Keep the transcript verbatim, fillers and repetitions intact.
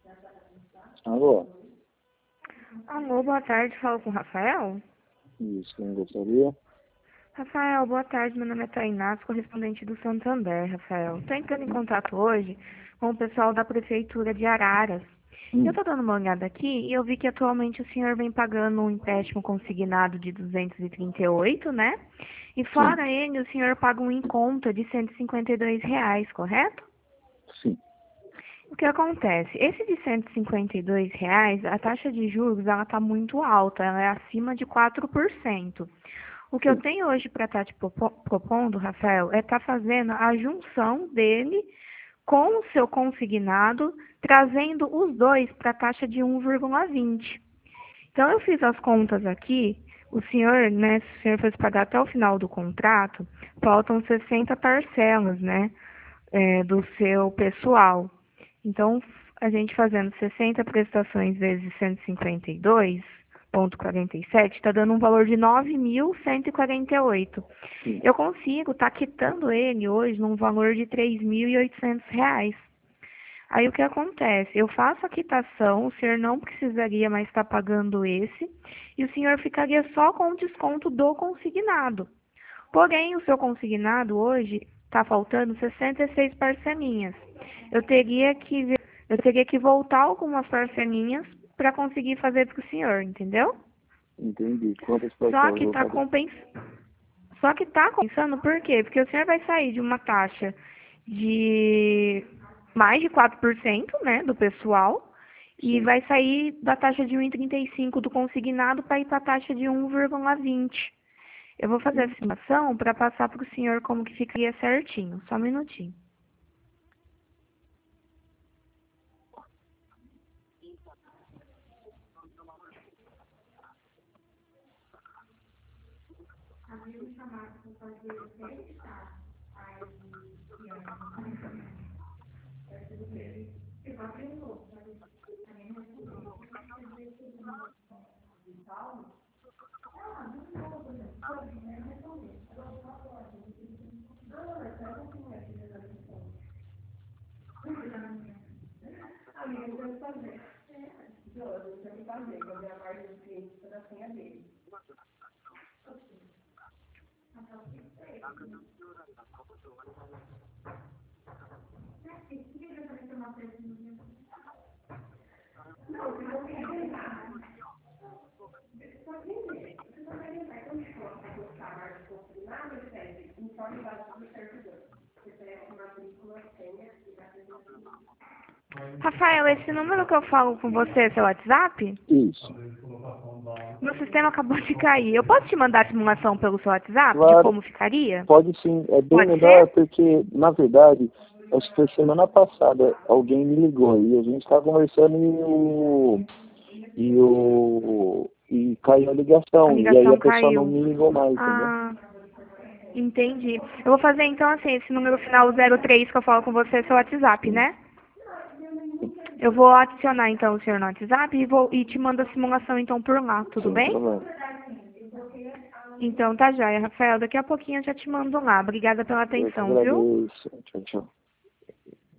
Alô? Alô, boa tarde, falo com o Rafael? Isso, quem gostaria? Rafael, boa tarde, meu nome é Tainá, sou correspondente do Santander, Rafael. Estou entrando em contato hoje com o pessoal da Prefeitura de Araras. Eu Hum, estou dando uma olhada aqui e eu vi que atualmente o senhor vem pagando um empréstimo consignado de duzentos e trinta e oito, né? E sim, fora ele, o senhor paga um em conta de cento e cinquenta e dois reais, correto? sim, O que acontece? Esse de cento e cinquenta e dois reais, a taxa de juros ela está muito alta, ela é acima de quatro por cento. O que eu sim. tenho hoje para estar te propo- propondo, Rafael, é estar fazendo a junção dele com o seu consignado, trazendo os dois para a taxa de um vírgula vinte. Então, eu fiz as contas aqui, o senhor, né, se o senhor fosse pagar até o final do contrato, faltam sessenta parcelas, né, é, do seu pessoal. Então, a gente fazendo sessenta prestações vezes cento e cinquenta e dois vírgula quarenta e sete, está dando um valor de nove mil cento e quarenta e oito. Sim. Eu consigo estar quitando ele hoje num valor de três mil e oitocentos reais. Aí o que acontece? Eu faço a quitação, o senhor não precisaria mais estar pagando esse, e o senhor ficaria só com o desconto do consignado. Porém, o seu consignado hoje está faltando sessenta e seis parcelinhas. Eu teria que ver- eu teria que voltar algumas parcelinhas para conseguir fazer para o senhor, entendeu? Entendi. Quantas Só parcelas que eu vou está pagar? compens... Só que está compensando por quê? Porque o senhor vai sair de uma taxa de mais de quatro por cento, né, do pessoal, e Sim, vai sair da taxa de um vírgula trinta e cinco do consignado para ir para a taxa de um vírgula vinte. Eu vou fazer a entendi. simulação para passar para o senhor como que ficaria certinho. Só um minutinho. Rafael, esse número que eu falo com você é seu WhatsApp? Isso. Meu sistema acabou de cair. Eu posso te mandar a simulação pelo seu WhatsApp de Claro, como ficaria? pode sim. É bem Pode ser? melhor porque, na verdade, acho que foi semana passada, alguém me ligou e a gente estava conversando e o. E o. E caiu a A ligação. E aí a ligação pessoa não caiu. me ligou mais, entendeu? Ah, entendi. Eu vou fazer então assim, esse número final zero três que eu falo com você é seu WhatsApp, Sim. né? Eu vou adicionar então o senhor no WhatsApp e, vou, e te mando a simulação então por lá, tudo Sem bem? problema. Então tá joia, Rafael. Daqui a pouquinho eu já te mando lá. Obrigada pela Eu que atenção, viu? agradeço. Tchau, tchau.